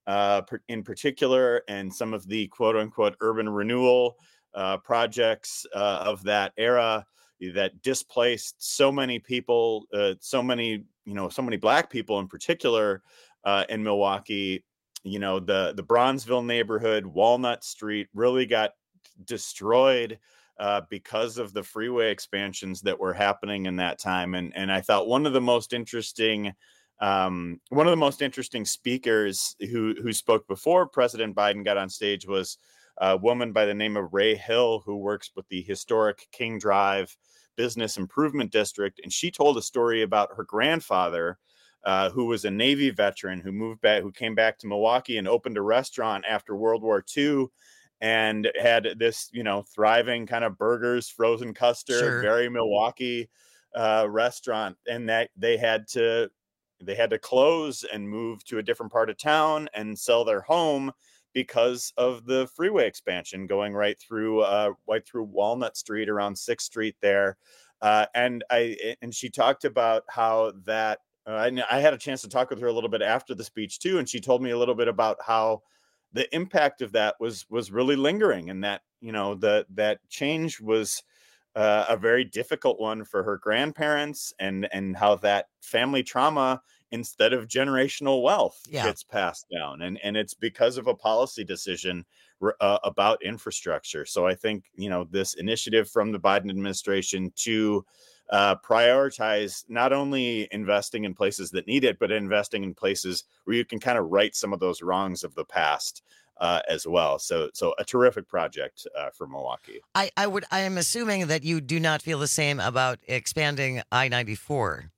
uh, in particular, and some of the quote unquote urban renewal uh, projects uh, of that era that displaced so many people, uh, so many, you know, so many Black people in particular uh, in Milwaukee. You know, the, the Bronzeville neighborhood, Walnut Street really got destroyed uh, because of the freeway expansions that were happening in that time. And, and I thought one of the most interesting Um, one of the most interesting speakers who who spoke before President Biden got on stage was a woman by the name of Ray Hill, who works with the historic King Drive Business Improvement District. And she told a story about her grandfather, uh, who was a Navy veteran who moved back, who came back to Milwaukee and opened a restaurant after World War Two and had this, you know, thriving kind of burgers, frozen custard, Sure. very Milwaukee uh, restaurant. And that they had to They had to close and move to a different part of town and sell their home because of the freeway expansion going right through, uh, right through Walnut Street around sixth Street there. Uh, and I, and she talked about how that, uh, I, I had a chance to talk with her a little bit after the speech too. And she told me a little bit about how the impact of that was, was really lingering, and that, you know, the, that change was Uh, a very difficult one for her grandparents, and and how that family trauma, instead of generational wealth, Yeah. gets passed down, and and it's because of a policy decision uh, about infrastructure. So I think, you know, this initiative from the Biden administration to uh, prioritize not only investing in places that need it, but investing in places where you can kind of right some of those wrongs of the past Uh, as well. So, so a terrific project uh, for Milwaukee. I, I would, I am assuming that you do not feel the same about expanding I ninety-four.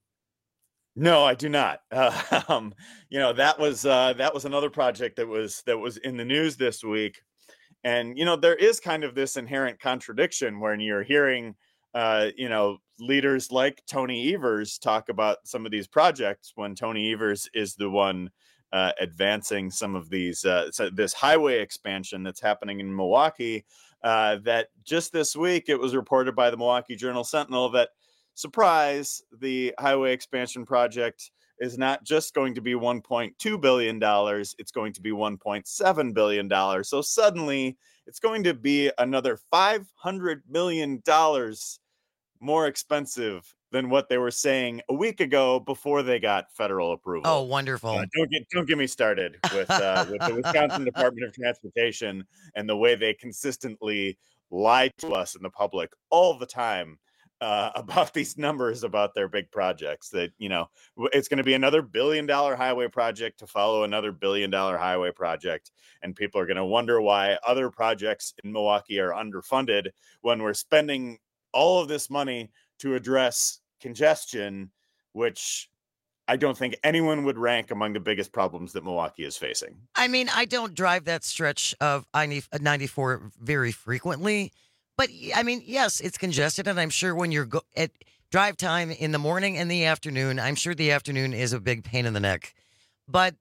No, I do not. Uh, um, you know, that was uh, that was another project that was that was in the news this week, and you know, there is kind of this inherent contradiction when you're hearing, uh, you know, leaders like Tony Evers talk about some of these projects when Tony Evers is the one Uh, advancing some of these, uh, so this highway expansion that's happening in Milwaukee. Uh, that just this week, it was reported by the Milwaukee Journal Sentinel that, surprise, the highway expansion project is not just going to be one point two billion dollars, it's going to be one point seven billion dollars. So suddenly, it's going to be another five hundred million dollars more expensive than what they were saying a week ago before they got federal approval. Oh, wonderful. Uh, don't get don't get me started with uh, with the Wisconsin Department of Transportation and the way they consistently lie to us and the public all the time uh, about these numbers about their big projects. That, you know, it's going to be another billion dollar highway project to follow another billion dollar highway project, and people are going to wonder why other projects in Milwaukee are underfunded when we're spending all of this money to address congestion, which I don't think anyone would rank among the biggest problems that Milwaukee is facing. I mean, I don't drive that stretch of I ninety-four very frequently, but I mean, yes, it's congested, and I'm sure when you're go- at drive time in the morning and the afternoon, I'm sure the afternoon is a big pain in the neck. But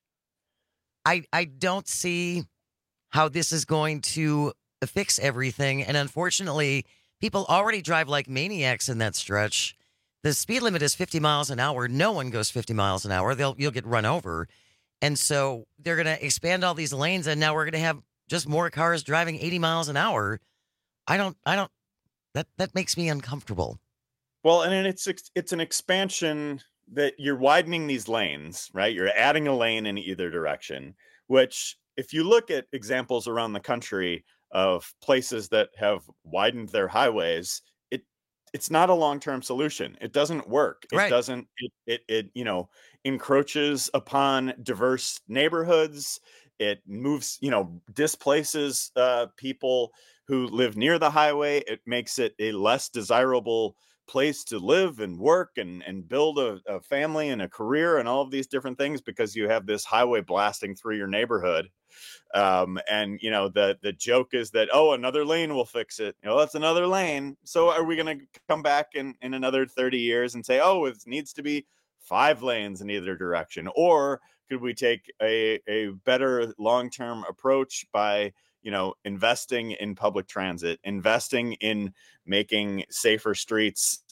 I I don't see how this is going to fix everything, and unfortunately, people already drive like maniacs in that stretch. The speed limit is fifty miles an hour. No one goes fifty miles an hour. They'll you'll get run over. And so they're going to expand all these lanes, and now we're going to have just more cars driving eighty miles an hour. I don't I don't that that makes me uncomfortable. Well, and it's it's an expansion that you're widening these lanes, right? You're adding a lane in either direction, which if you look at examples around the country of places that have widened their highways, it it's not a long-term solution. It doesn't work. It Right. doesn't, it, it, it, you know, encroaches upon diverse neighborhoods. It moves, you know, displaces uh, people who live near the highway. It makes it a less desirable place to live and work and, and build a, a family and a career and all of these different things because you have this highway blasting through your neighborhood. Um, and, you know, the, the joke is that, oh, another lane will fix it. You know, that's another lane. So are we going to come back in, in another thirty years and say, oh, it needs to be five lanes in either direction? Or could we take a, a better long-term approach by, you know, investing in public transit, investing in making safer streets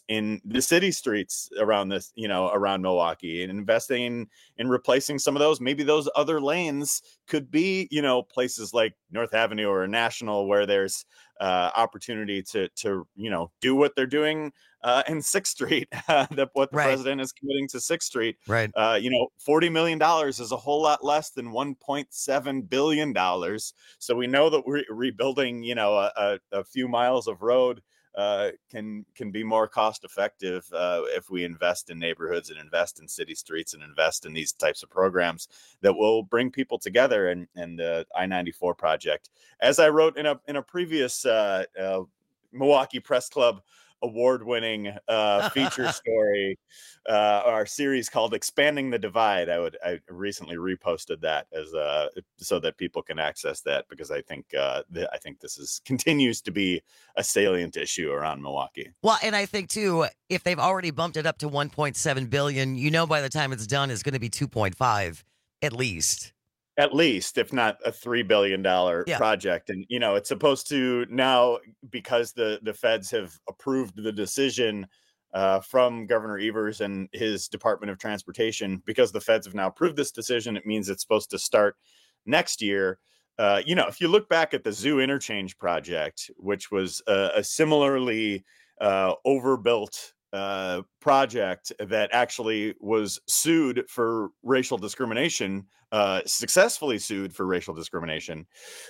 in the city streets around this, you know, around Milwaukee, and investing in, in replacing some of those. Maybe those other lanes could be, you know, places like North Avenue or National, where there's uh, opportunity to, to, you know, do what they're doing uh, in sixth Street, uh, that what the Right. president is committing to sixth Street. Right. Uh, you know, forty million dollars is a whole lot less than one point seven billion dollars. So we know that we're rebuilding, you know, a, a, a few miles of road uh, can can be more cost effective uh, if we invest in neighborhoods and invest in city streets and invest in these types of programs that will bring people together. And, and the I ninety-four project, as I wrote in a in a previous uh, uh, Milwaukee Press Club award-winning uh, feature story, uh, our series called "Expanding the Divide." I would I recently reposted that as uh, so that people can access that, because I think uh, th- I think this is continues to be a salient issue around Milwaukee. Well, and I think too, if they've already bumped it up to one point seven billion, you know, by the time it's done, it's going to be two point five at least. At least, if not a three billion dollars Yeah. project. And, you know, it's supposed to now, because the, the feds have approved the decision uh, from Governor Evers and his Department of Transportation, because the feds have now approved this decision, it means it's supposed to start next year. Uh, you know, if you look back at the Zoo Interchange project, which was uh, a similarly uh, overbuilt uh, project that actually was sued for racial discrimination, uh, successfully sued for racial discrimination.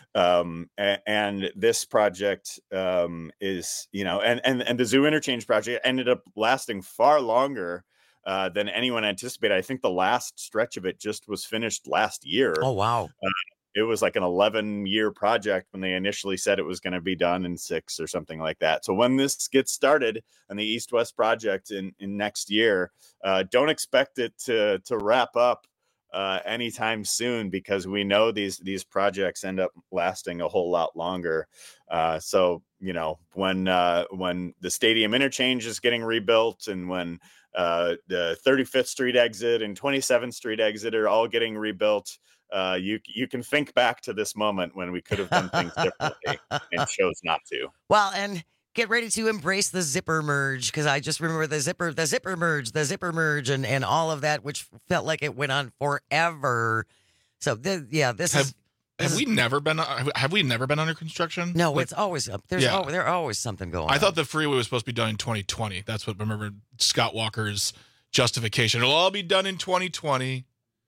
Um, and, and this project um, is, you know, and, and, and the Zoo Interchange project ended up lasting far longer uh, than anyone anticipated. I think the last stretch of it just was finished last year. Oh, wow. Uh, it was like an eleven year project when they initially said it was going to be done in six or something like that. So when this gets started on the East West project in, in next year, uh, don't expect it to, to wrap up uh, anytime soon, because we know these, these projects end up lasting a whole lot longer. Uh, so, you know, when, uh, when the stadium interchange is getting rebuilt, and when uh, the thirty-fifth Street exit and twenty-seventh Street exit are all getting rebuilt, Uh, you you can think back to this moment when we could have done things differently and chose not to. Well, and get ready to embrace the zipper merge, because I just remember the zipper, the zipper merge, the zipper merge, and, and all of that, which felt like it went on forever. So, th- yeah, this have, is. Have this we is, never been? Have we never been under construction? No, Like, it's always up. There's Yeah. al- there's always something going I on. thought the freeway was supposed to be done in twenty twenty. That's what I remember Scott Walker's justification. It'll all be done in twenty twenty.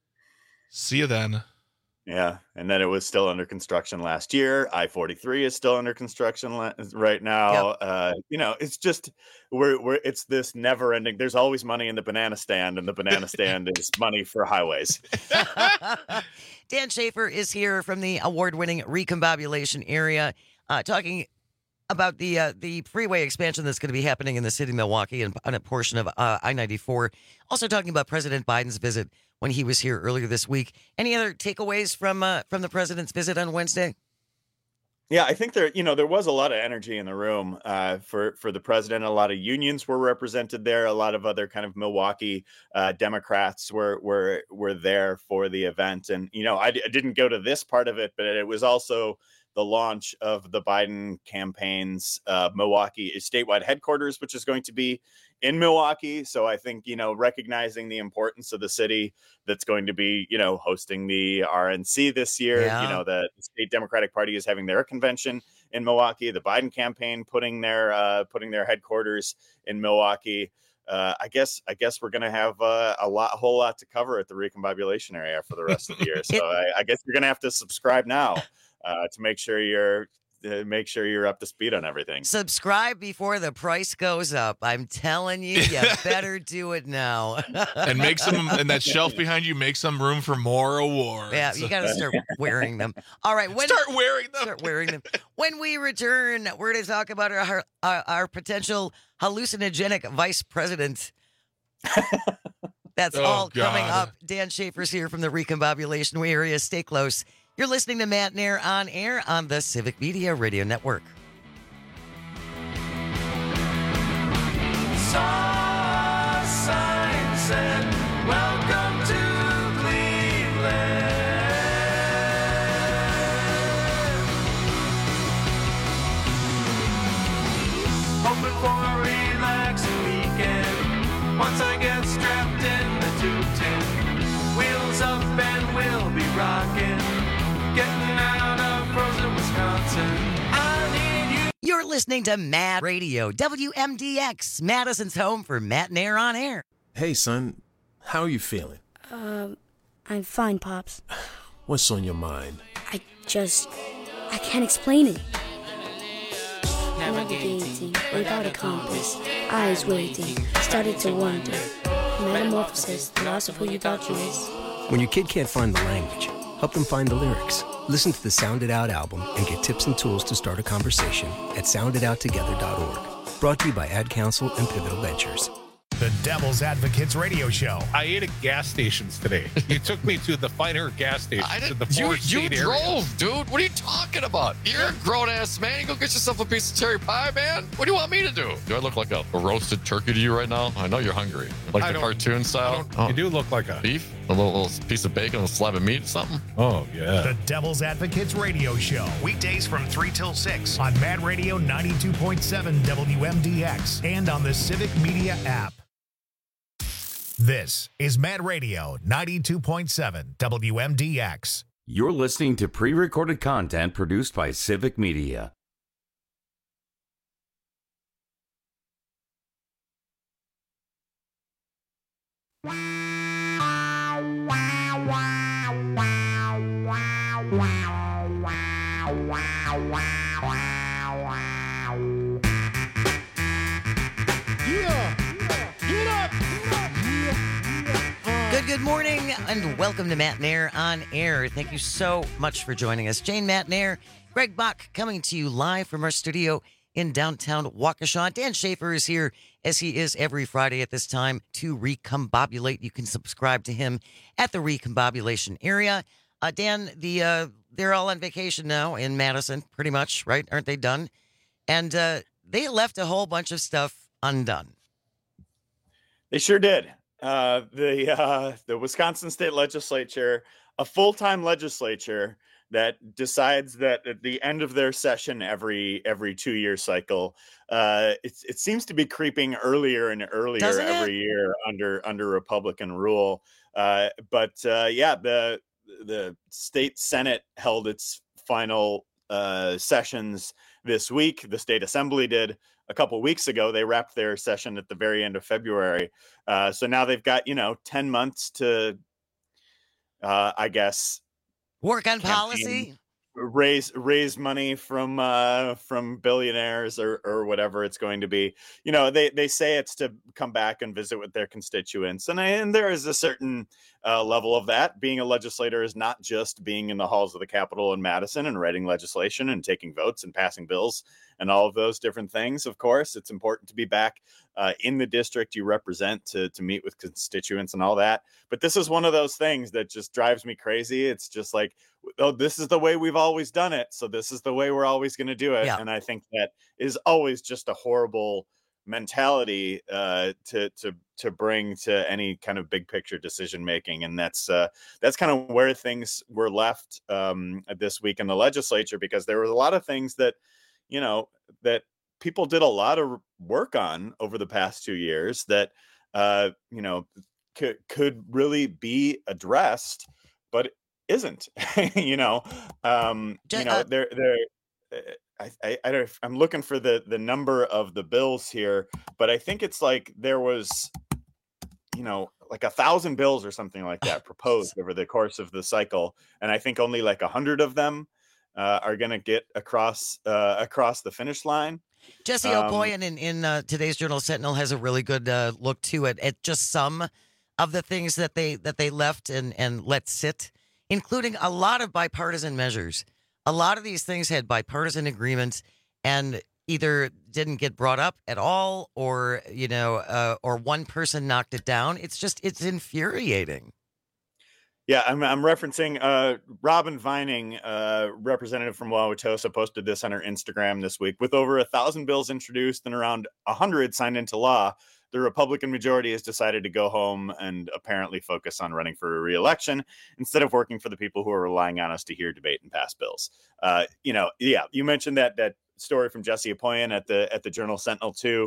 See you then. Yeah, and then it was still under construction last year. I forty-three is still under construction la- right now. Yep. Uh, you know, it's just we're we're it's this never ending. There's always money in the banana stand, and the banana stand is money for highways. Dan Schaefer is here from the award-winning Recombobulation area, uh, talking about the uh, the freeway expansion that's going to be happening in the city of Milwaukee and on a portion of uh, I ninety-four. Also talking about President Biden's visit when he was here earlier this week. Any other takeaways from uh, from the president's visit on Wednesday? Yeah, I think there, you know, there was a lot of energy in the room uh, for for the president. A lot of unions were represented there. A lot of other kind of Milwaukee uh, Democrats were were were there for the event. And you know, I, d- I didn't go to this part of it, but it was also the launch of the Biden campaign's uh, Milwaukee statewide headquarters, which is going to be in Milwaukee. So I think, you know, recognizing the importance of the city that's going to be, you know, hosting the R N C this year. Yeah. You know, the state Democratic Party is having their convention in Milwaukee. The Biden campaign putting their uh, putting their headquarters in Milwaukee. Uh, I guess I guess we're going to have uh, a lot, a whole lot to cover at the Recombobulation area for the rest of the year. So I, I guess you're going to have to subscribe now uh, to make sure you're to make sure you're up to speed on everything. Subscribe before the price goes up. I'm telling you, you better do it now. And make some, and that shelf behind you, make some room for more awards. Yeah, you got to start wearing them. All right, when, Start wearing them. Start wearing them. When we return, we're going to talk about our, our our potential hallucinogenic vice president. That's Oh, all coming God. up. Dan Schaefer's here from the Recombobulation area. Stay close. You're listening to Matt Nair on air on the Civic Media Radio Network. Saw signs and welcome to Cleveland. Hoping for a relaxing weekend. listening to Mad Radio, W M D X, Madison's home for Matt and Air on Air. Hey, son, how are you feeling? Um, I'm fine, Pops. What's on your mind? I just, I can't explain it. Navigating without a compass, eyes waiting, started to wonder. Metamorphosis, the loss of who you thought you is. When your kid can't find the language, help them find the lyrics. Listen to the Sound It Out album and get tips and tools to start a conversation at sound it out together dot org. Brought to you by Ad Council and Pivotal Ventures. The Devil's Advocates radio show. I ate at gas stations today. You took me to the finer gas stations I in the you, four you state drove, areas. dude. What are you talking about? You're a grown-ass man. You go get yourself a piece of cherry pie, man. What do you want me to do? Do I look like a, a roasted turkey to you right now? I know you're hungry. Like I the don't- cartoon style? You do look like a... Beef? A little, little piece of bacon, a little slab of meat or something? Oh, yeah. The Devil's Advocates radio show. Weekdays from three till six on Mad Radio ninety-two point seven W M D X and on the Civic Media app. This is Mad Radio ninety-two point seven W M D X. You're listening to pre-recorded content produced by Civic Media. Good, good morning, and welcome to Matt and Air on Air. Thank you so much for joining us. Jane, Matt and Air, Greg Bach coming to you live from our studio in downtown Waukesha. Dan Schaefer is here, as he is every Friday at this time, to recombobulate. You can subscribe to him at the recombobulation area. Uh, Dan, the uh, they're all on vacation now in Madison, pretty much, right? Aren't they done? And uh, they left a whole bunch of stuff undone. They sure did. Uh, the uh, the Wisconsin State Legislature, a full-time legislature that decides that at the end of their session every every two-year cycle, uh, it it seems to be creeping earlier and earlier Doesn't every it? year under under Republican rule. Uh, but uh, yeah, the the state Senate held its final uh, sessions this week. The state assembly did a couple weeks ago. They wrapped their session at the very end of February. Uh, so now they've got, you know, ten months to, uh, I guess, Work on campaign, policy. raise raise money from uh, from billionaires or or whatever it's going to be. You know, they they say it's to come back and visit with their constituents, and and there is a certain uh, level of that. Being a legislator is not just being in the halls of the Capitol in Madison and writing legislation and taking votes and passing bills and all of those different things. Of course, it's important to be back uh, in the district you represent to to meet with constituents and all that. But this is one of those things that just drives me crazy. It's just like, oh, this is the way we've always done it, so this is the way we're always going to do it. Yeah. And I think that is always just a horrible mentality uh, to to to bring to any kind of big picture decision making. And that's uh, that's kind of where things were left um, this week in the legislature, because there was a lot of things that, you know, that people did a lot of work on over the past two years that, uh, you know, could, could really be addressed, but isn't, you know, um, you know, they're, they're, I, I, I don't, I'm looking for the, the number of the bills here, but I think it's like there was, you know, like a thousand bills or something like that proposed over the course of the cycle. And I think only like a hundred of them Uh, are going to get across uh, across the finish line. Jesse Um, O'Poyen in, in uh, today's Journal Sentinel has a really good uh, look to it at just some of the things that they that they left and, and let sit, including a lot of bipartisan measures. A lot of these things had bipartisan agreements and either didn't get brought up at all, or you know, uh, or one person knocked it down. It's just it's infuriating. Yeah, I'm, I'm referencing uh, Robin Vining, uh, representative from Wauwatosa, posted this on her Instagram this week. With over a thousand bills introduced and around a hundred signed into law, the Republican majority has decided to go home and apparently focus on running for a re-election instead of working for the people who are relying on us to hear, debate, and pass bills. Uh, you know, yeah, you mentioned that that story from Jesse O'Poyen at the at the Journal Sentinel too.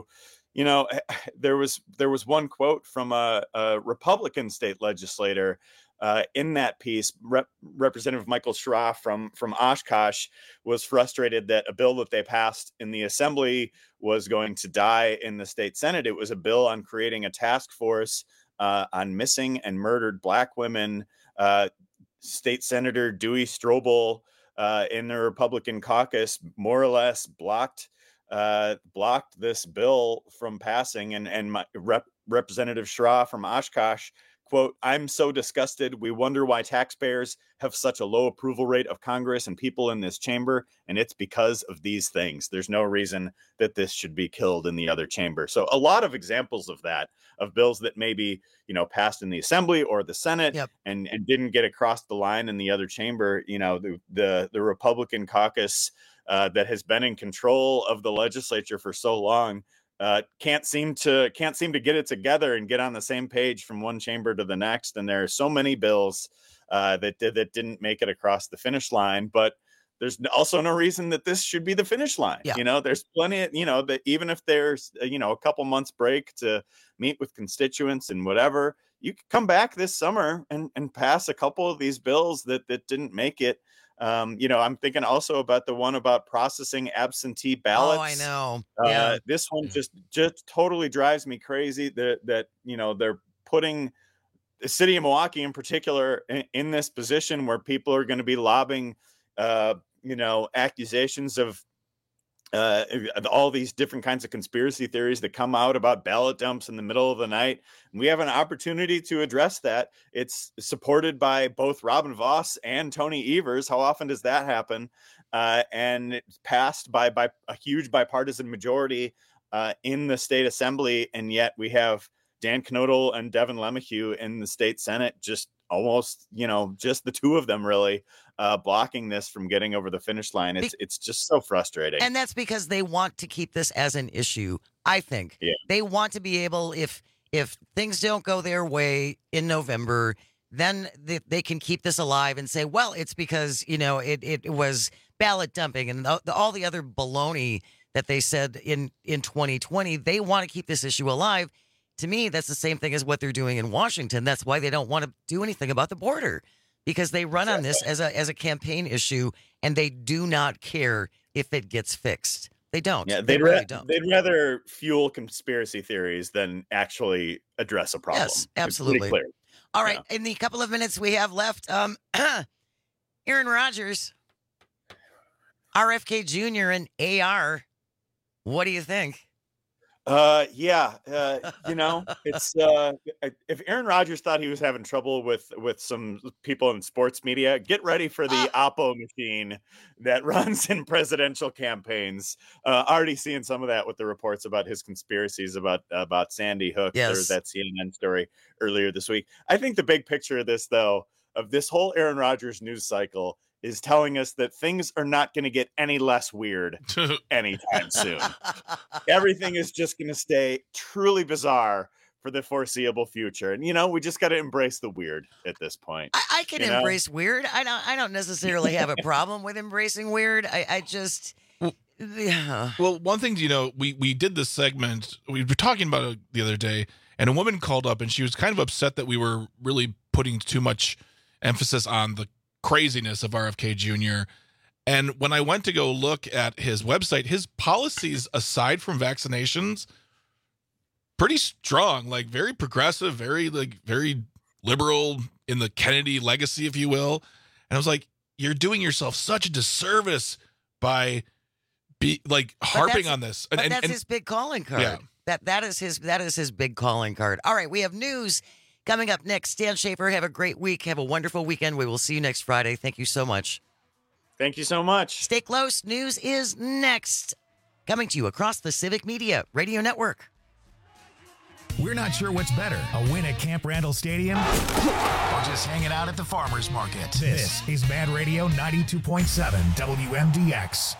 you know, there was there was one quote from a, a Republican state legislator uh, in that piece. Rep- Representative Michael Schra from from Oshkosh was frustrated that a bill that they passed in the Assembly was going to die in the state Senate. It was a bill on creating a task force uh, on missing and murdered Black women. Uh, State Senator Dewey Strobel uh, in the Republican caucus more or less blocked uh, blocked this bill from passing. And, and my rep, Representative Schra from Oshkosh, quote, "I'm so disgusted. We wonder why taxpayers have such a low approval rate of Congress and people in this chamber. And it's because of these things. There's no reason that this should be killed in the other chamber." So a lot of examples of that, of bills that maybe, you know, passed in the Assembly or the Senate yep. and, and didn't get across the line in the other chamber. You know, the, the, the Republican caucus uh, that has been in control of the legislature for so long Uh, can't seem to can't seem to get it together and get on the same page from one chamber to the next. And there are so many bills uh, that did that didn't make it across the finish line. But there's also no reason that this should be the finish line. Yeah. You know, there's plenty of, you know, that even if there's, you know, a couple months break to meet with constituents and whatever, you could come back this summer and, and pass a couple of these bills that that didn't make it. Um, you know, I'm thinking also about the one about processing absentee ballots. Oh, I know. Uh, yeah. This one just just totally drives me crazy that that you know they're putting the city of Milwaukee in particular in, in this position where people are going to be lobbing, uh, you know, accusations of uh, all these different kinds of conspiracy theories that come out about ballot dumps in the middle of the night. And we have an opportunity to address that. It's supported by both Robin Voss and Tony Evers. How often does that happen? Uh, and it's passed by, by a huge bipartisan majority uh, in the state assembly. And yet we have Dan Knodel and Devin Lemachue in the state Senate, just almost, you know, just the two of them really uh, blocking this from getting over the finish line. It's it's just so frustrating. And that's because they want to keep this as an issue. I think yeah. they want to be able, if if things don't go their way in November, then they, they can keep this alive and say, well, it's because, you know, it, it was ballot dumping and the, the, all the other baloney that they said in, in twenty twenty. They want to keep this issue alive. To me, that's the same thing as what they're doing in Washington. That's why they don't want to do anything about the border, because they run on this as a as a campaign issue, and they do not care if it gets fixed. They don't. Yeah, they'd, they really ra- don't. they'd rather fuel conspiracy theories than actually address a problem. Yes, absolutely. Clear. All right, yeah. In the couple of minutes we have left, um, Aaron Rodgers, R F K Junior, and A R. What do you think? Uh, yeah, uh, you know, it's uh, if Aaron Rodgers thought he was having trouble with with some people in sports media, get ready for the uh, Oppo machine that runs in presidential campaigns. Uh, already seeing some of that with the reports about his conspiracies about about Sandy Hook. Yes. There was that C N N story earlier this week. I think the big picture of this, though, of this whole Aaron Rodgers news cycle, is telling us that things are not going to get any less weird anytime soon. Everything is just going to stay truly bizarre for the foreseeable future. And, you know, we just got to embrace the weird at this point. I, I can you know? embrace weird. I don't I don't necessarily have a problem with embracing weird. I, I just... Yeah. Well, one thing, you know, we, we did this segment, we were talking about it the other day, and a woman called up and she was kind of upset that we were really putting too much emphasis on the craziness of R F K Junior And when I went to go look at his website, his policies, aside from vaccinations, pretty strong, like very progressive, very like very liberal in the Kennedy legacy, if you will. And I was like, you're doing yourself such a disservice by be like harping on this. And, and, but that's and, his big calling card. Yeah. That that is his that is his big calling card. All right, we have news coming up next. Stan Schaefer, have a great week. Have a wonderful weekend. We will see you next Friday. Thank you so much. Thank you so much. Stay close. News is next. Coming to you across the Civic Media Radio Network. We're not sure what's better, a win at Camp Randall Stadium or just hanging out at the farmer's market. This is Mad Radio ninety-two point seven W M D X.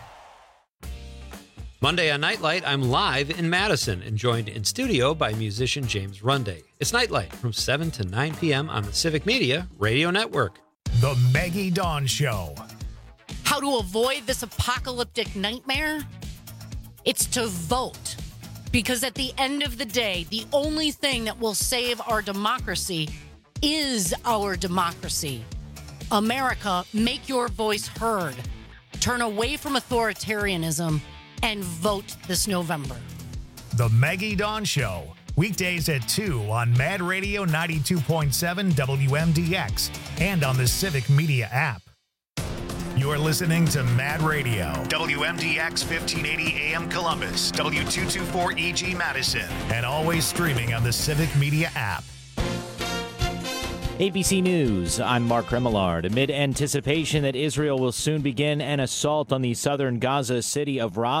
Monday on Nightlight, I'm live in Madison and joined in studio by musician James Runday. It's Nightlight from seven to nine p.m. on the Civic Media Radio Network. The Maggie Dawn Show. How to avoid this apocalyptic nightmare? It's to vote. Because at the end of the day, the only thing that will save our democracy is our democracy. America, make your voice heard. Turn away from authoritarianism and vote this November. The Maggie Dawn Show, weekdays at two on Mad Radio ninety-two point seven W M D X and on the Civic Media app. You're listening to Mad Radio, W M D X fifteen eighty A M Columbus, W two twenty-four E G Madison, and always streaming on the Civic Media app. A B C News, I'm Mark Remillard. Amid anticipation that Israel will soon begin an assault on the southern Gaza city of Rafah,